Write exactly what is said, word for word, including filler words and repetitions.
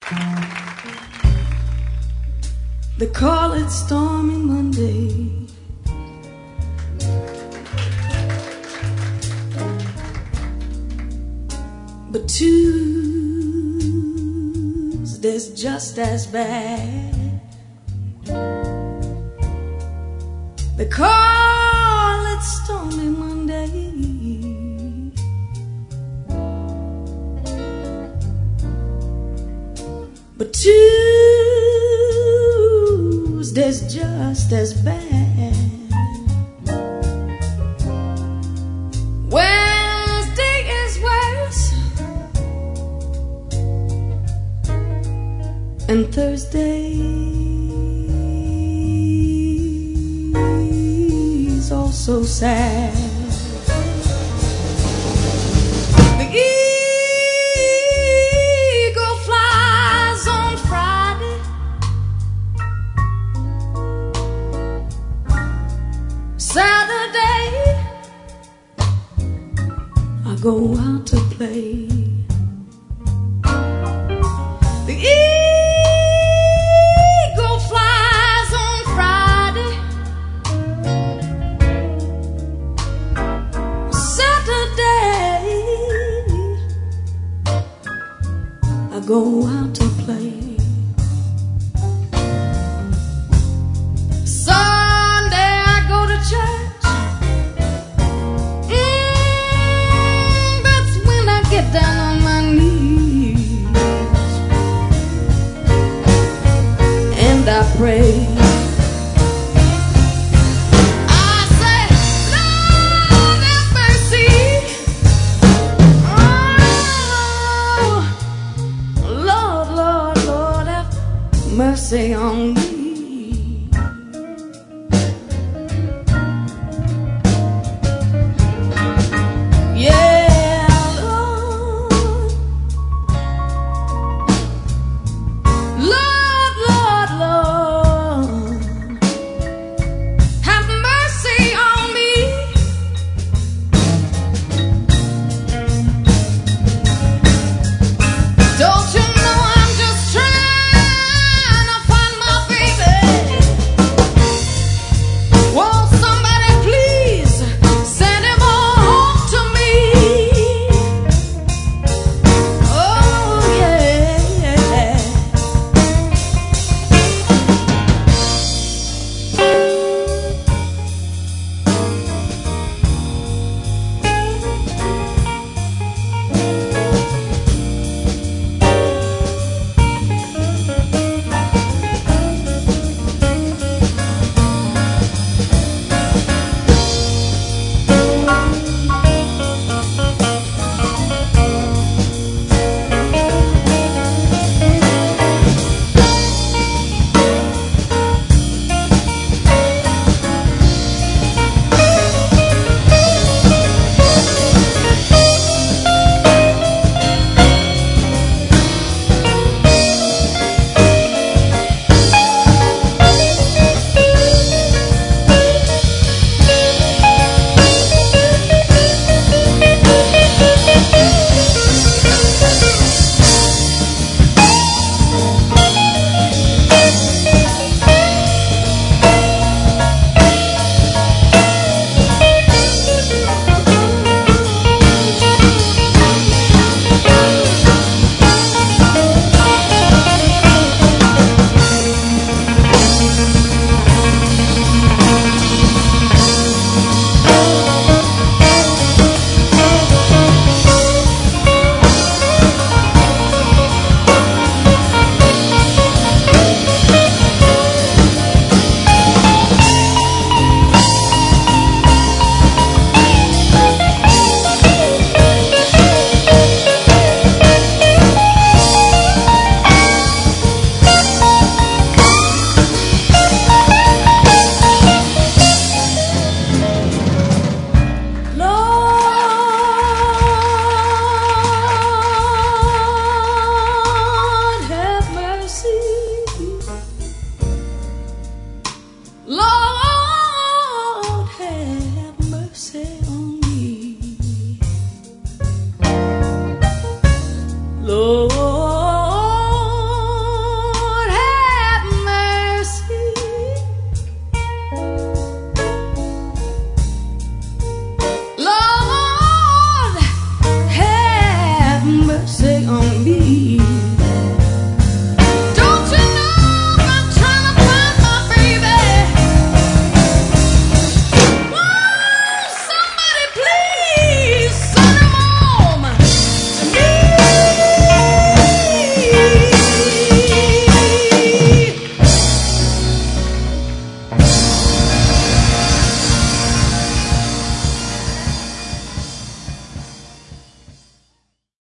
They call it Stormy Monday. But Tuesday's just as bad. They call it Stormy Monday. But Tuesday's just as bad. Wednesday is worse, and Thursday's also sad. The eagle flies on Friday, Saturday I go out to play. The eagle flies on Friday, Saturday I go out to play. Sunday I go to church. Mm, that's when I get down on my knees and I pray. I say, Lord have mercy. Oh, Lord, Lord, Lord have mercy on me.